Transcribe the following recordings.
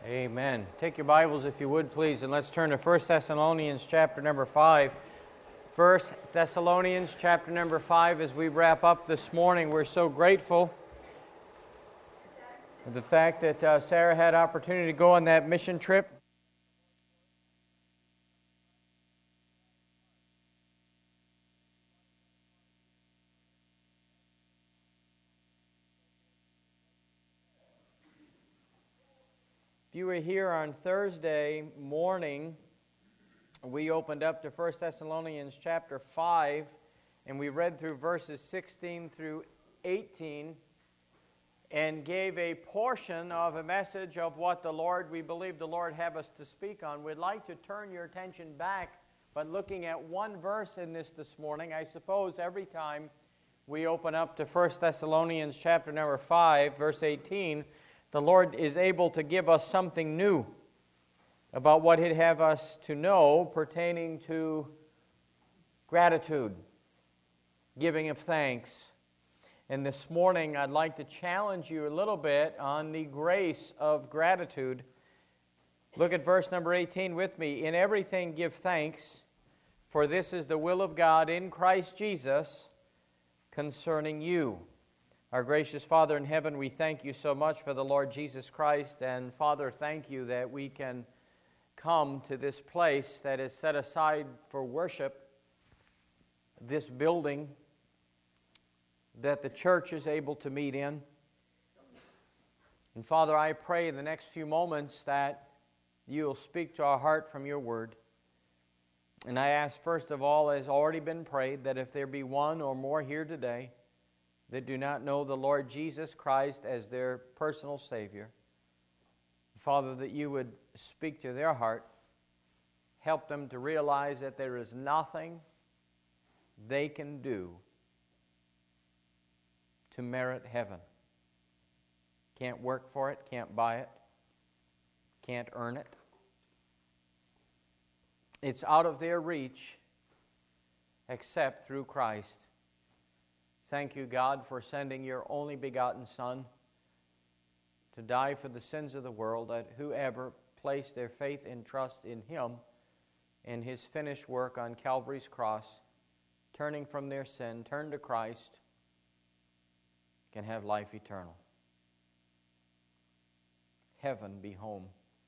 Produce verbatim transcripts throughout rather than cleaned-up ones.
Amen. Take your Bibles, if you would, please, and let's turn to First Thessalonians chapter number five. First Thessalonians chapter number five, as we wrap up this morning, we're so grateful for the fact that uh, Sarah had opportunity to go on that mission trip. If you were here on Thursday morning, we opened up to First Thessalonians chapter five, and we read through verses sixteen through eighteen, and gave a portion of a message of what the Lord, we believe the Lord have us to speak on. We'd like to turn your attention back, but looking at one verse in this this morning. I suppose every time we open up to First Thessalonians chapter number five, verse eighteen, the Lord is able to give us something new about what He'd have us to know pertaining to gratitude, giving of thanks. And this morning I'd like to challenge you a little bit on the grace of gratitude. Look at verse number eighteen with me. In everything give thanks, for this is the will of God in Christ Jesus concerning you. Our gracious Father in heaven, we thank you so much for the Lord Jesus Christ. And Father, thank you that we can come to this place that is set aside for worship, this building that the church is able to meet in. And Father, I pray in the next few moments that you will speak to our heart from your word. And I ask, first of all, as already been prayed, that if there be one or more here today that do not know the Lord Jesus Christ as their personal Savior, Father, that you would speak to their heart, help them to realize that there is nothing they can do to merit heaven. Can't work for it, can't buy it, can't earn it. It's out of their reach except through Christ. Thank you, God, for sending your only begotten Son to die for the sins of the world, that whoever placed their faith and trust in Him and His finished work on Calvary's cross, turning from their sin, turn to Christ, can have life eternal. Heaven be home.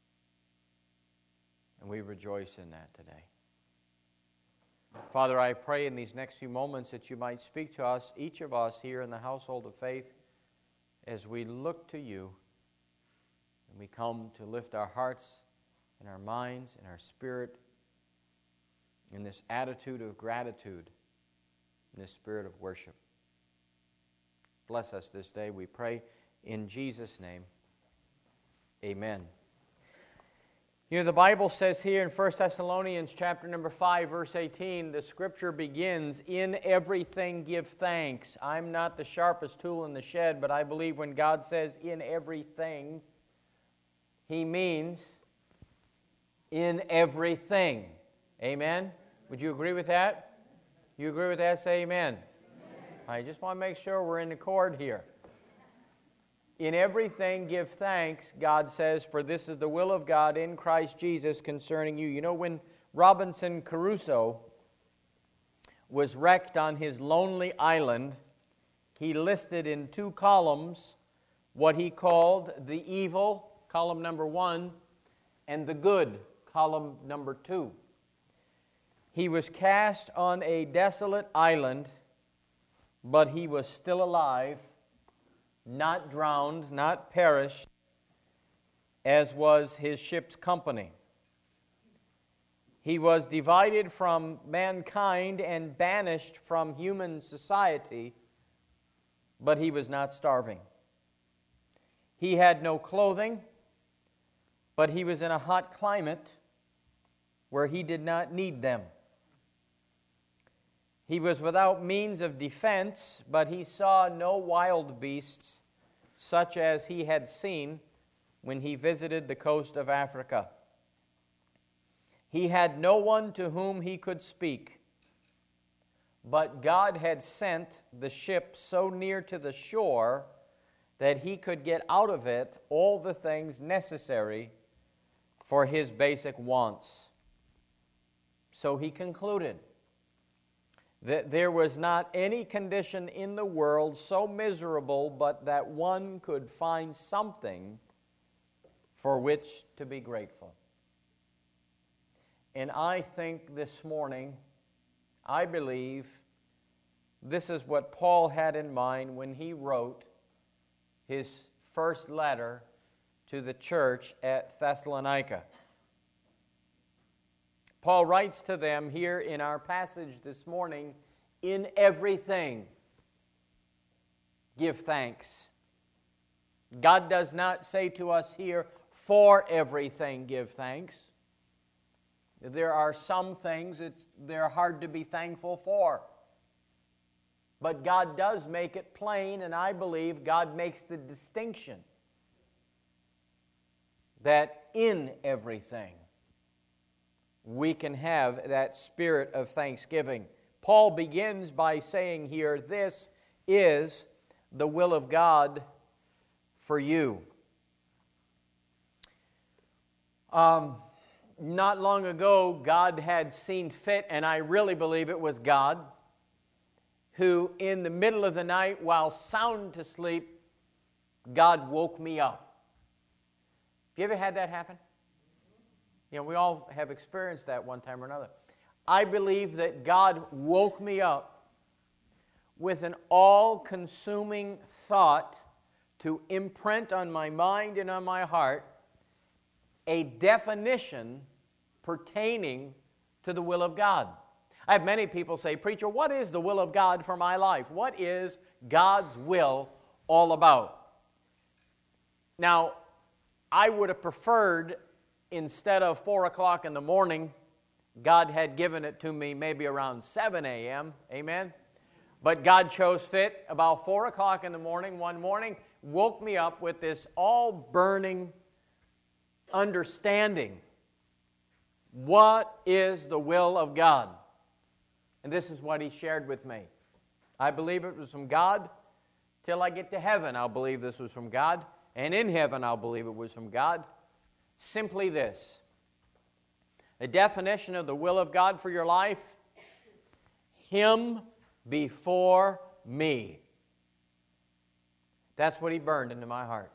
And we rejoice in that today. Father, I pray in these next few moments that you might speak to us, each of us here in the household of faith, as we look to you and we come to lift our hearts and our minds and our spirit in this attitude of gratitude, in this spirit of worship. Bless us this day, we pray, in Jesus' name. Amen. You know, the Bible says here in First Thessalonians chapter number five, verse eighteen, the Scripture begins, in everything give thanks. I'm not the sharpest tool in the shed, but I believe when God says in everything, He means in everything. Amen? Would you agree with that? You agree with that? Say amen. Amen. I just want to make sure we're in accord here. In everything give thanks, God says, for this is the will of God in Christ Jesus concerning you. You know, when Robinson Crusoe was wrecked on his lonely island, he listed in two columns what he called the evil, column number one, and the good, column number two. He was cast on a desolate island, but he was still alive, not drowned, not perished, as was his ship's company. He was divided from mankind and banished from human society, but he was not starving. He had no clothing, but he was in a hot climate where he did not need them. He was without means of defense, but he saw no wild beasts such as he had seen when he visited the coast of Africa. He had no one to whom he could speak, but God had sent the ship so near to the shore that he could get out of it all the things necessary for his basic wants. So he concluded that there was not any condition in the world so miserable but that one could find something for which to be grateful. And I think this morning, I believe this is what Paul had in mind when he wrote his first letter to the church at Thessalonica. Paul writes to them here in our passage this morning, in everything, give thanks. God does not say to us here, for everything give thanks. There are some things that they're hard to be thankful for. But God does make it plain, and I believe God makes the distinction that in everything we can have that spirit of thanksgiving. Paul begins by saying here, this is the will of God for you. Um, not long ago, God had seen fit, and I really believe it was God, who in the middle of the night, while sound to sleep, God woke me up. Have you ever had that happen? You know, we all have experienced that one time or another. I believe that God woke me up with an all-consuming thought to imprint on my mind and on my heart a definition pertaining to the will of God. I have many people say, preacher, what is the will of God for my life? What is God's will all about? Now, I would have preferred, instead of four o'clock in the morning, God had given it to me maybe around seven a.m., amen? But God chose fit about four o'clock in the morning one morning, woke me up with this all-burning understanding. What is the will of God? And this is what he shared with me. I believe it was from God. Till I get to heaven, I'll believe this was from God. And in heaven, I'll believe it was from God. Simply this. The definition of the will of God for your life: Him before me. That's what he burned into my heart.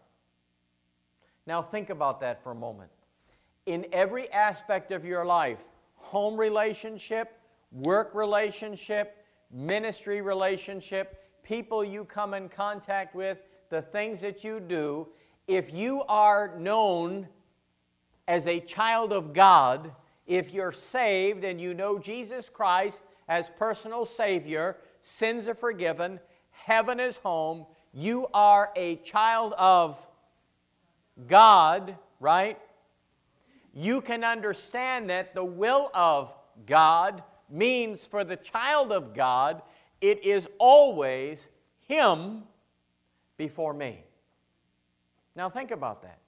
Now think about that for a moment. In every aspect of your life, home relationship, work relationship, ministry relationship, people you come in contact with, the things that you do, if you are known as a child of God, if you're saved and you know Jesus Christ as personal Savior, sins are forgiven, heaven is home, you are a child of God, right? You can understand that the will of God means for the child of God, it is always Him before me. Now think about that.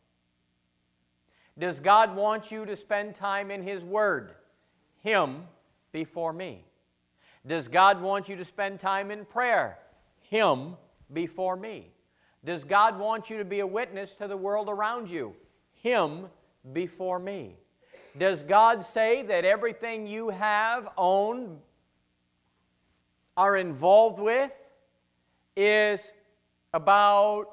Does God want you to spend time in His Word? Him before me. Does God want you to spend time in prayer? Him before me. Does God want you to be a witness to the world around you? Him before me. Does God say that everything you have, own, are involved with is about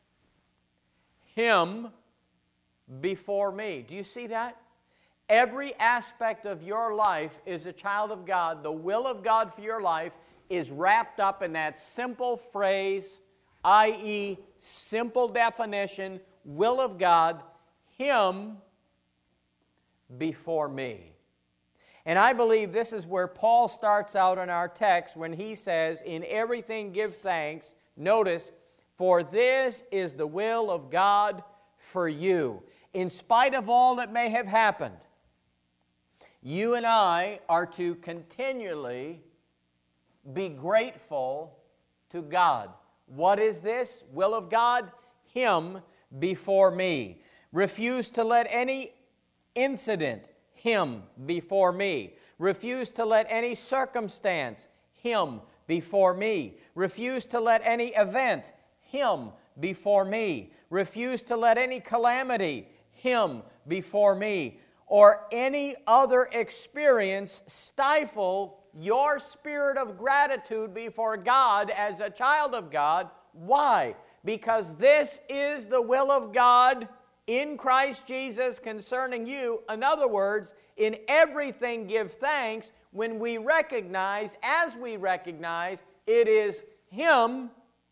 Him before me? Do you see that? Every aspect of your life is a child of God. The will of God for your life is wrapped up in that simple phrase, that is, simple definition, will of God, Him before me. And I believe this is where Paul starts out in our text when he says, in everything give thanks. Notice, for this is the will of God for you. In spite of all that may have happened, you and I are to continually be grateful to God. What is this will of God? Him before me. Refuse to let any incident, Him before me. Refuse to let any circumstance, Him before me. Refuse to let any event, Him before me. Refuse to let any calamity, Him before me, or any other experience stifle your spirit of gratitude before God as a child of God. Why? Because this is the will of God in Christ Jesus concerning you. In other words, in everything give thanks when we recognize, as we recognize, it is Him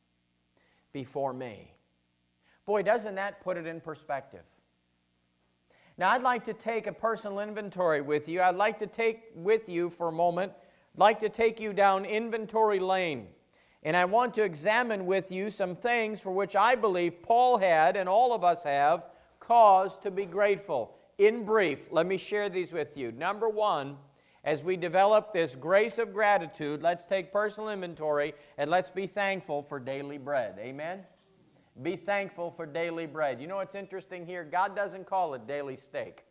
before me. Boy, doesn't that put it in perspective? Now, I'd like to take a personal inventory with you. I'd like to take with you for a moment, I'd like to take you down inventory lane. And I want to examine with you some things for which I believe Paul had, and all of us have, cause to be grateful. In brief, let me share these with you. Number one, as we develop this grace of gratitude, let's take personal inventory and let's be thankful for daily bread. Amen? Be thankful for daily bread. You know what's interesting here? God doesn't call it daily steak.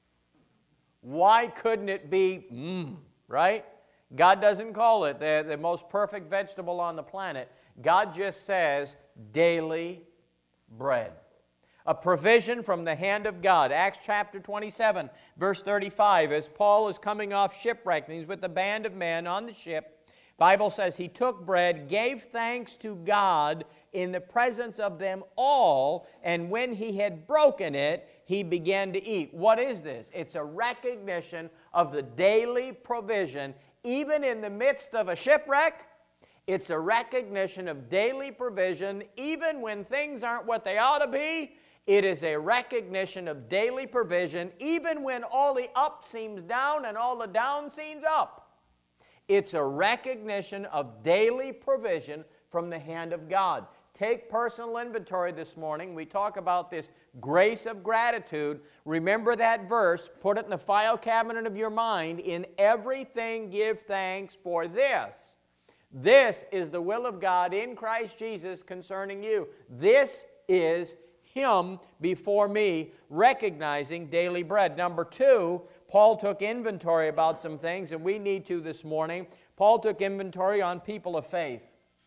Why couldn't it be mmm, right? God doesn't call it the, the most perfect vegetable on the planet. God just says daily bread. A provision from the hand of God. Acts chapter twenty-seven, verse thirty-five, as Paul is coming off shipwreck and he's with a band of men on the ship, Bible says he took bread, gave thanks to God in the presence of them all, and when he had broken it, he began to eat. What is this? It's a recognition of the daily provision, even in the midst of a shipwreck. It's a recognition of daily provision, even when things aren't what they ought to be. It is a recognition of daily provision, even when all the up seems down and all the down seems up. It's a recognition of daily provision from the hand of God. Take personal inventory this morning. We talk about this grace of gratitude. Remember that verse. Put it in the file cabinet of your mind. In everything give thanks, for this. This is the will of God in Christ Jesus concerning you. This is Him before me, recognizing daily bread. Number two, Paul took inventory about some things, and we need to this morning. Paul took inventory on people of faith.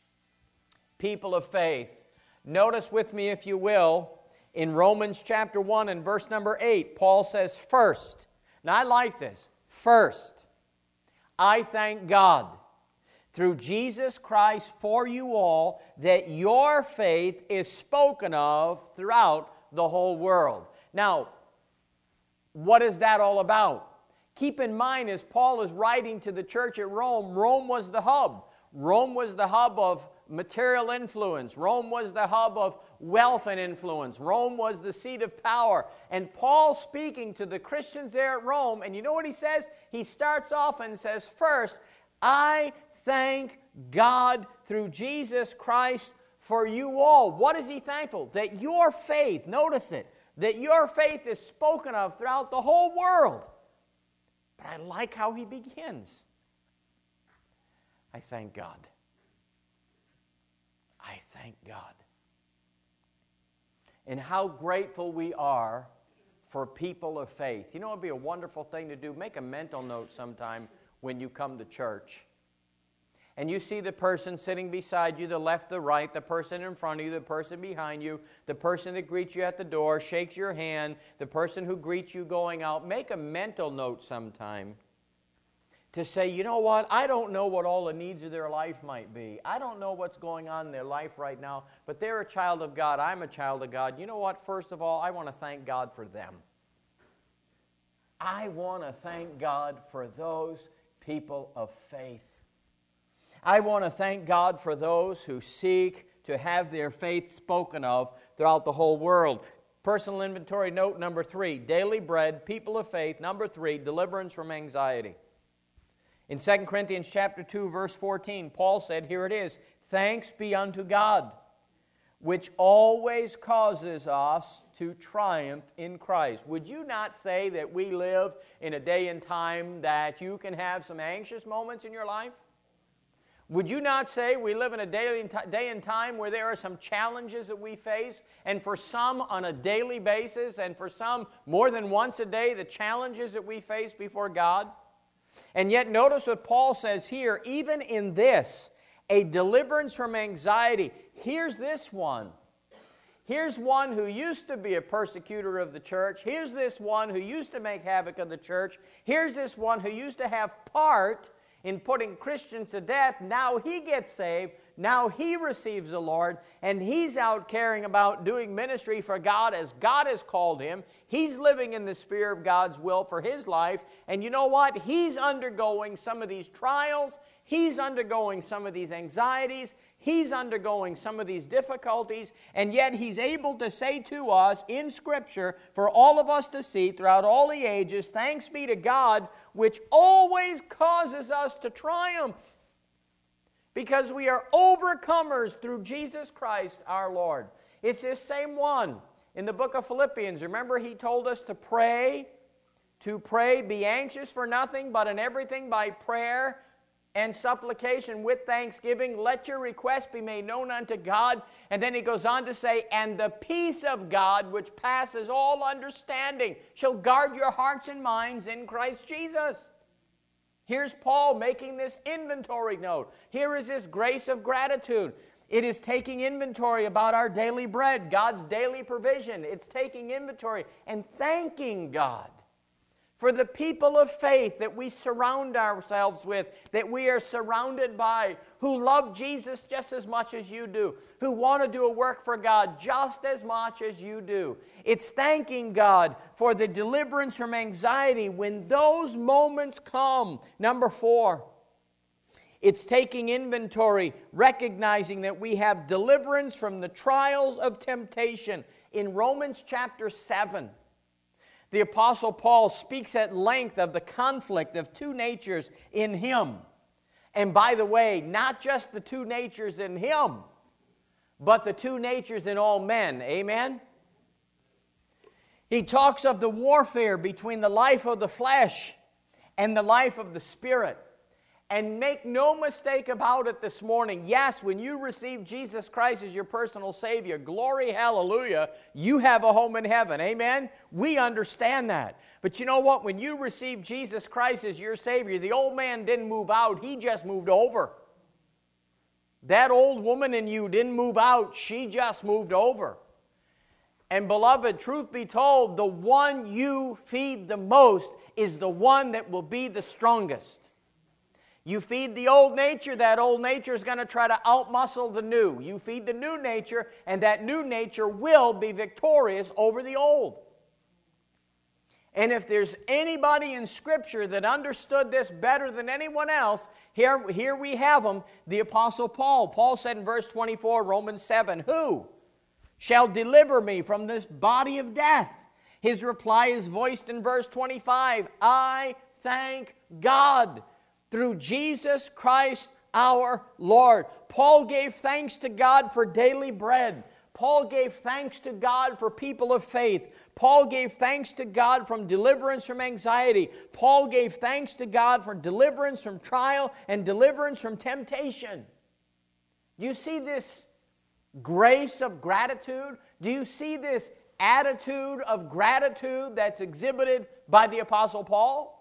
People of faith. Notice with me, if you will, in Romans chapter one and verse number eight, Paul says, first, now I like this, first, I thank God through Jesus Christ for you all, that your faith is spoken of throughout the whole world. Now, what is that all about? Keep in mind, as Paul is writing to the church at Rome, Rome was the hub. Rome was the hub of material influence. Rome was the hub of wealth and influence. Rome was the seat of power. And Paul speaking to the Christians there at Rome, and you know what he says? He starts off and says, first, I thank God through Jesus Christ for you all. What is he thankful? That your faith, notice it, that your faith is spoken of throughout the whole world. But I like how he begins. I thank God. I thank God. And how grateful we are for people of faith. You know what would be a wonderful thing to do? Make a mental note sometime when you come to church. And you see the person sitting beside you, the left, the right, the person in front of you, the person behind you, the person that greets you at the door, shakes your hand, the person who greets you going out. Make a mental note sometime to say, you know what, I don't know what all the needs of their life might be. I don't know what's going on in their life right now, but they're a child of God. I'm a child of God. You know what, first of all, I want to thank God for them. I want to thank God for those people of faith. I want to thank God for those who seek to have their faith spoken of throughout the whole world. Personal inventory note number three, daily bread, people of faith. Number three, deliverance from anxiety. In Second Corinthians chapter two, verse fourteen, Paul said, here it is, thanks be unto God, which always causes us to triumph in Christ. Would you not say that we live in a day and time that you can have some anxious moments in your life? Would you not say we live in a day and time where there are some challenges that we face, and for some on a daily basis, and for some more than once a day, the challenges that we face before God? And yet notice what Paul says here, even in this, a deliverance from anxiety. Here's this one. Here's one who used to be a persecutor of the church. Here's this one who used to make havoc of the church. Here's this one who used to have part in putting Christians to death. Now he gets saved. Now he receives the Lord, and he's out caring about doing ministry for God as God has called him. He's living in the sphere of God's will for his life. And you know what? He's undergoing some of these trials. He's undergoing some of these anxieties. He's undergoing some of these difficulties. And yet he's able to say to us in Scripture, for all of us to see throughout all the ages, thanks be to God, which always causes us to triumph, because we are overcomers through Jesus Christ our Lord. It's this same one in the book of Philippians. Remember, he told us to pray, to pray, be anxious for nothing, but in everything by prayer and supplication with thanksgiving, let your requests be made known unto God. And then he goes on to say, and the peace of God, which passes all understanding, shall guard your hearts and minds in Christ Jesus. Here's Paul making this inventory note. Here is this grace of gratitude. It is taking inventory about our daily bread, God's daily provision. It's taking inventory and thanking God for the people of faith that we surround ourselves with, that we are surrounded by, who love Jesus just as much as you do, who want to do a work for God just as much as you do. It's thanking God for the deliverance from anxiety when those moments come. Number four, it's taking inventory, recognizing that we have deliverance from the trials of temptation. In Romans chapter seven, the Apostle Paul speaks at length of the conflict of two natures in him. And by the way, not just the two natures in him, but the two natures in all men. Amen? He talks of the warfare between the life of the flesh and the life of the Spirit. And make no mistake about it this morning. Yes, when you receive Jesus Christ as your personal Savior, glory, hallelujah, you have a home in heaven. Amen? We understand that. But you know what? When you receive Jesus Christ as your Savior, the old man didn't move out. He just moved over. That old woman in you didn't move out. She just moved over. And beloved, truth be told, the one you feed the most is the one that will be the strongest. You feed the old nature, that old nature is going to try to outmuscle the new. You feed the new nature, and that new nature will be victorious over the old. And if there's anybody in Scripture that understood this better than anyone else, here, here we have him, the Apostle Paul. Paul said in verse twenty-four, Romans seven, who shall deliver me from this body of death? His reply is voiced in verse twenty-five, I thank God through Jesus Christ our Lord. Paul gave thanks to God for daily bread. Paul gave thanks to God for people of faith. Paul gave thanks to God from deliverance from anxiety. Paul gave thanks to God for deliverance from trial and deliverance from temptation. Do you see this grace of gratitude? Do you see this attitude of gratitude that's exhibited by the Apostle Paul?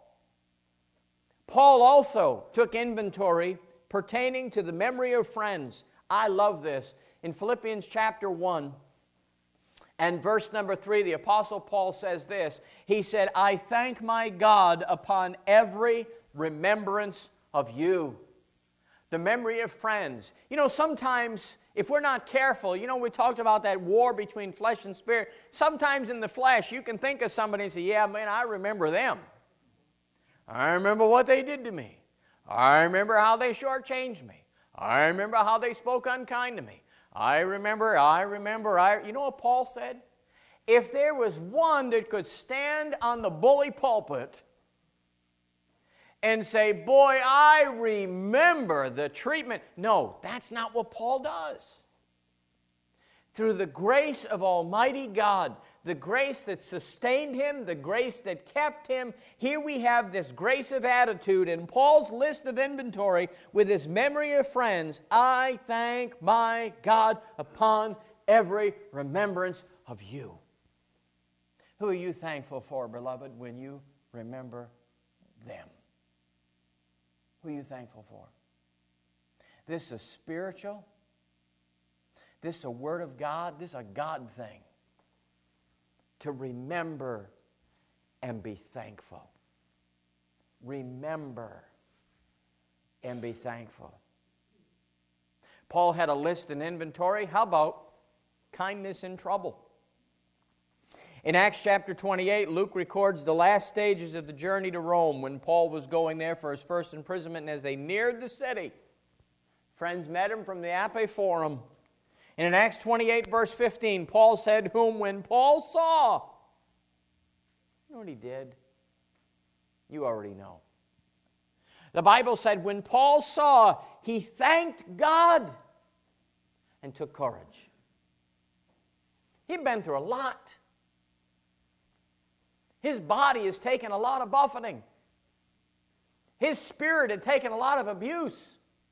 Paul also took inventory pertaining to the memory of friends. I love this. In Philippians chapter one and verse number three, the Apostle Paul says this. He said, I thank my God upon every remembrance of you. The memory of friends. You know, sometimes if we're not careful, you know, we talked about that war between flesh and spirit. Sometimes in the flesh, you can think of somebody and say, yeah, man, I remember them. I remember what they did to me. I remember how they shortchanged me. I remember how they spoke unkind to me. I remember, I remember, I... You know what Paul said? If there was one that could stand on the bully pulpit and say, boy, I remember the treatment. No, that's not what Paul does. Through the grace of Almighty God, the grace that sustained him, the grace that kept him, here we have this grace of attitude. In Paul's list of inventory, with his memory of friends, I thank my God upon every remembrance of you. Who are you thankful for, beloved, when you remember them? Who are you thankful for? This is spiritual. This is a word of God. This is a God thing. To remember and be thankful. Remember and be thankful. Paul had a list and inventory. How about kindness in trouble? In Acts chapter twenty-eight, Luke records the last stages of the journey to Rome when Paul was going there for his first imprisonment. And as they neared the city, friends met him from the Ape Forum. And in Acts twenty-eight, verse fifteen, Paul said, whom when Paul saw, you know what he did? You already know. The Bible said when Paul saw, he thanked God and took courage. He'd been through a lot. His body has taken a lot of buffeting. His spirit had taken a lot of abuse.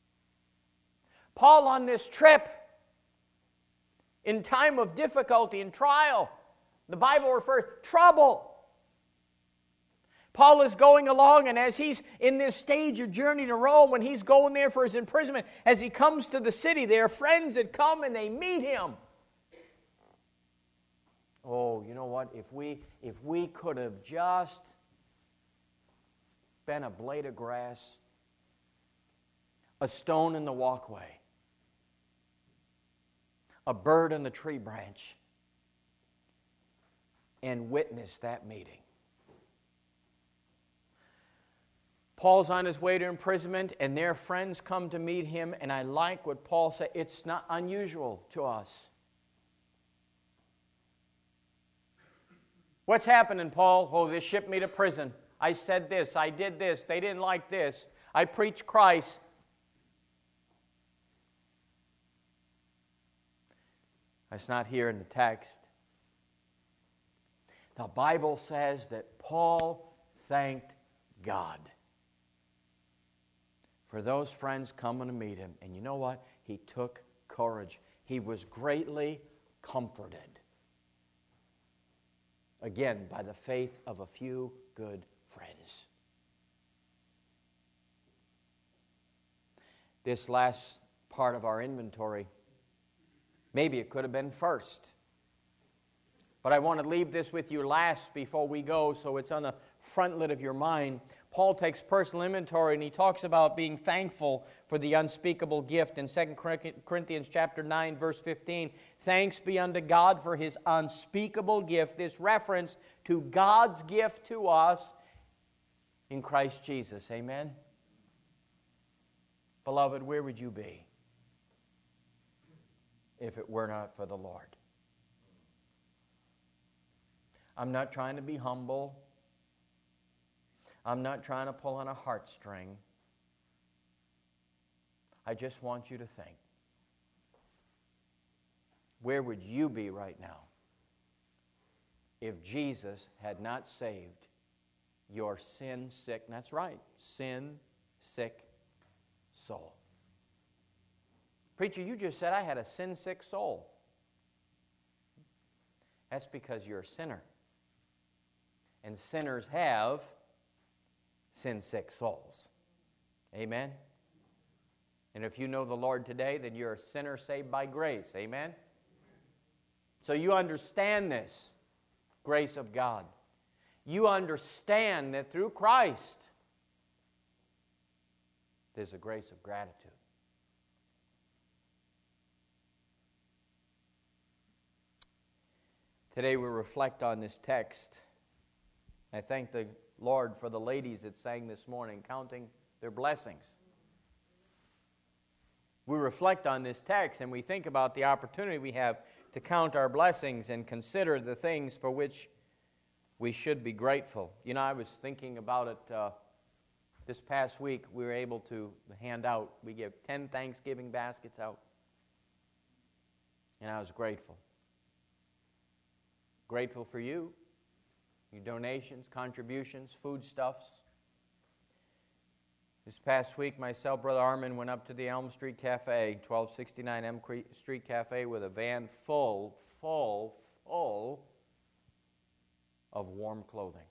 Paul on this trip, in time of difficulty and trial, the Bible refers to trouble. Paul is going along, and as he's in this stage of journey to Rome, when he's going there for his imprisonment, as he comes to the city, there are friends that come and they meet him. Oh, you know what? If we, if we could have just been a blade of grass, a stone in the walkway, a bird in the tree branch, and witnessed that meeting. Paul's on his way to imprisonment, and their friends come to meet him, and I like what Paul said. It's not unusual to us. What's happening, Paul? Oh, they shipped me to prison. I said this, I did this, they didn't like this. I preached Christ. That's not here in the text. The Bible says that Paul thanked God for those friends coming to meet him. And you know what? He took courage. He was greatly comforted. Again, by the faith of a few good friends. This last part of our inventory, maybe it could have been first. But I want to leave this with you last before we go, so it's on the frontlet of your mind. Paul takes personal inventory, and he talks about being thankful for the unspeakable gift. In Second Corinthians chapter nine, verse fifteen, thanks be unto God for His unspeakable gift. This reference to God's gift to us in Christ Jesus. Amen? Beloved, where would you be if it were not for the Lord? I'm not trying to be humble. I'm not trying to pull on a heartstring. I just want you to think. Where would you be right now if Jesus had not saved your sin-sick, that's right, sin-sick soul? Preacher, you just said I had a sin-sick soul. That's because you're a sinner. And sinners have sin-sick souls. Amen? And if you know the Lord today, then you're a sinner saved by grace. Amen? So you understand this grace of God. You understand that through Christ, there's a grace of gratitude. Today we reflect on this text. I thank the Lord for the ladies that sang this morning, counting their blessings. We reflect on this text and we think about the opportunity we have to count our blessings and consider the things for which we should be grateful. You know, I was thinking about it uh, this past week. We were able to hand out, we gave ten Thanksgiving baskets out. And I was grateful. Grateful for you. Your donations, contributions, foodstuffs. This past week, myself, Brother Armin, went up to the Elm Street Cafe, twelve sixty-nine Elm Street Cafe, with a van full, full, full of warm clothing.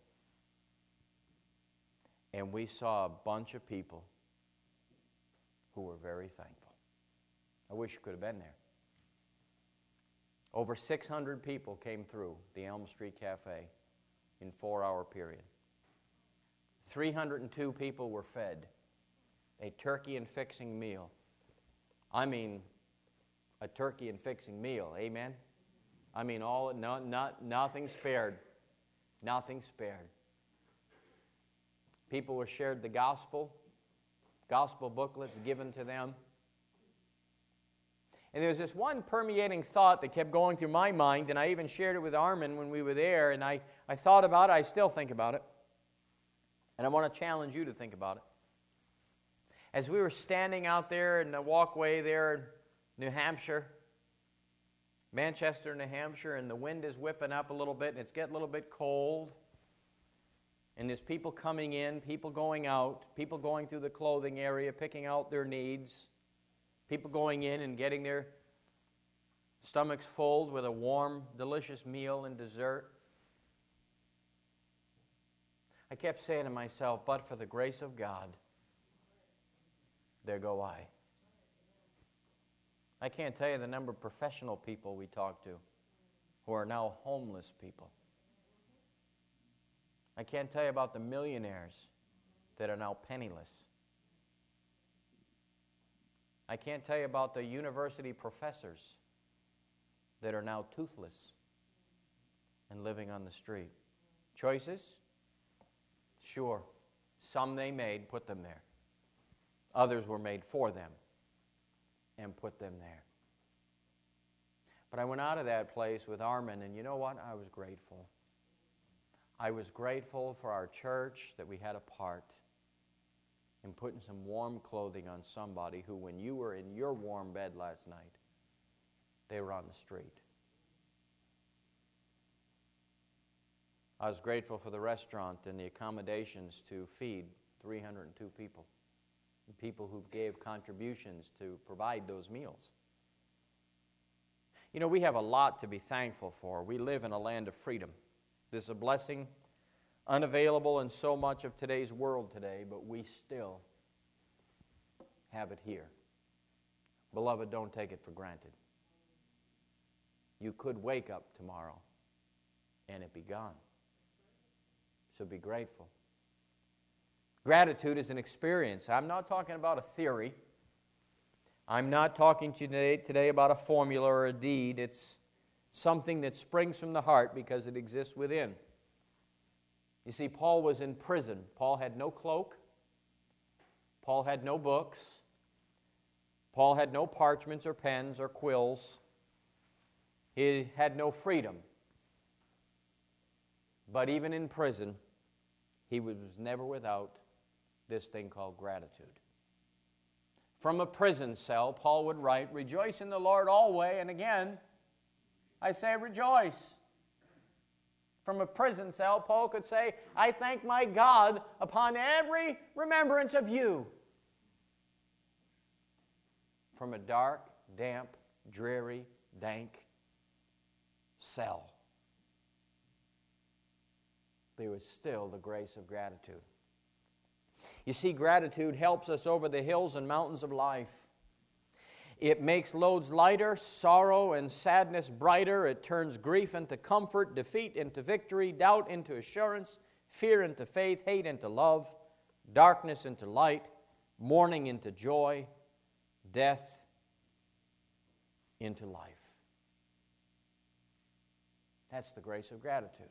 And we saw a bunch of people who were very thankful. I wish you could have been there. Over six hundred people came through the Elm Street Cafe in four-hour period. three hundred two people were fed a turkey and fixing meal. I mean, a turkey and fixing meal. Amen? I mean, all no, not nothing spared. Nothing spared. People were shared the gospel, gospel booklets given to them. And there was this one permeating thought that kept going through my mind, and I even shared it with Armin when we were there, and I, I thought about it, I still think about it. And I want to challenge you to think about it. As we were standing out there in the walkway there in New Hampshire, Manchester, New Hampshire, and the wind is whipping up a little bit, and it's getting a little bit cold. And there's people coming in, people going out, people going through the clothing area, picking out their needs, people going in and getting their stomachs full with a warm, delicious meal and dessert. I kept saying to myself, but for the grace of God, there go I. I can't tell you the number of professional people we talk to who are now homeless people. I can't tell you about the millionaires that are now penniless. I can't tell you about the university professors that are now toothless and living on the street. Choices? Sure. Some they made, put them there. Others were made for them and put them there. But I went out of that place with Armin, and you know what? I was grateful. I was grateful for our church that we had a part in putting some warm clothing on somebody who, when you were in your warm bed last night, they were on the street. I was grateful for the restaurant and the accommodations to feed three hundred two people. People who gave contributions to provide those meals. You know, we have a lot to be thankful for. We live in a land of freedom. This is a blessing unavailable in so much of today's world today, but we still have it here. Beloved, don't take it for granted. You could wake up tomorrow and it be gone. So be grateful. Gratitude is an experience. I'm not talking about a theory. I'm not talking today, today about a formula or a deed. It's something that springs from the heart because it exists within. You see, Paul was in prison. Paul had no cloak. Paul had no books. Paul had no parchments or pens or quills. He had no freedom. But even in prison, he was never without this thing called gratitude. From a prison cell, Paul would write, "Rejoice in the Lord always," and again, I say rejoice. From a prison cell, Paul could say, "I thank my God upon every remembrance of you." From a dark, damp, dreary, dank cell, there was still the grace of gratitude. You see, gratitude helps us over the hills and mountains of life. It makes loads lighter, sorrow and sadness brighter. It turns grief into comfort, defeat into victory, doubt into assurance, fear into faith, hate into love, darkness into light, mourning into joy, death into life. That's the grace of gratitude.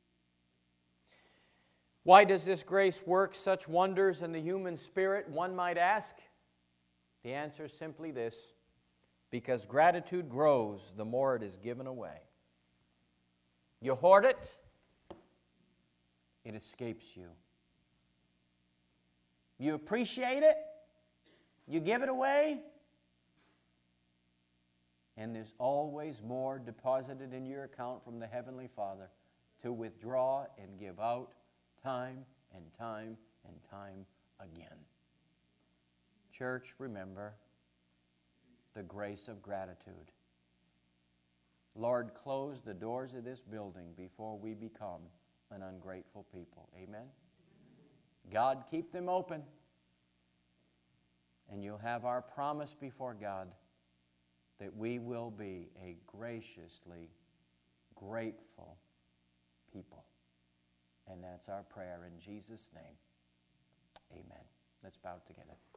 Why does this grace work such wonders in the human spirit, one might ask? The answer is simply this: because gratitude grows the more it is given away. You hoard it, it escapes you. You appreciate it, you give it away, and there's always more deposited in your account from the Heavenly Father to withdraw and give out time and time and time again. Church, remember the grace of gratitude. Lord, close the doors of this building before we become an ungrateful people. Amen? God, keep them open, and you'll have our promise before God that we will be a graciously grateful people. And that's our prayer in Jesus' name. Amen. Let's bow together.